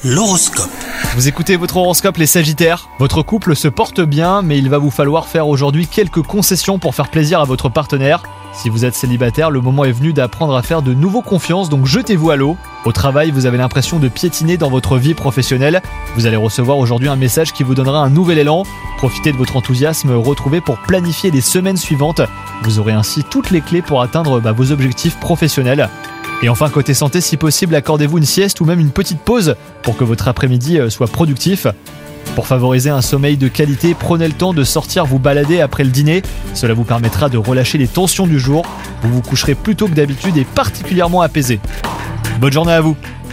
L'horoscope. Vous écoutez votre horoscope les Sagittaires. Votre couple se porte bien, mais il va vous falloir faire aujourd'hui quelques concessions pour faire plaisir à votre partenaire. Si vous êtes célibataire, le moment est venu d'apprendre à faire de nouveau confiance, donc jetez-vous à l'eau. Au travail, vous avez l'impression de piétiner dans votre vie professionnelle. Vous allez recevoir aujourd'hui un message qui vous donnera un nouvel élan. Profitez de votre enthousiasme retrouvé pour planifier les semaines suivantes. Vous aurez ainsi toutes les clés pour atteindre vos objectifs professionnels. Et enfin, côté santé, si possible, accordez-vous une sieste ou même une petite pause pour que votre après-midi soit productif. Pour favoriser un sommeil de qualité, prenez le temps de sortir vous balader après le dîner. Cela vous permettra de relâcher les tensions du jour. Vous vous coucherez plus tôt que d'habitude et particulièrement apaisé. Bonne journée à vous!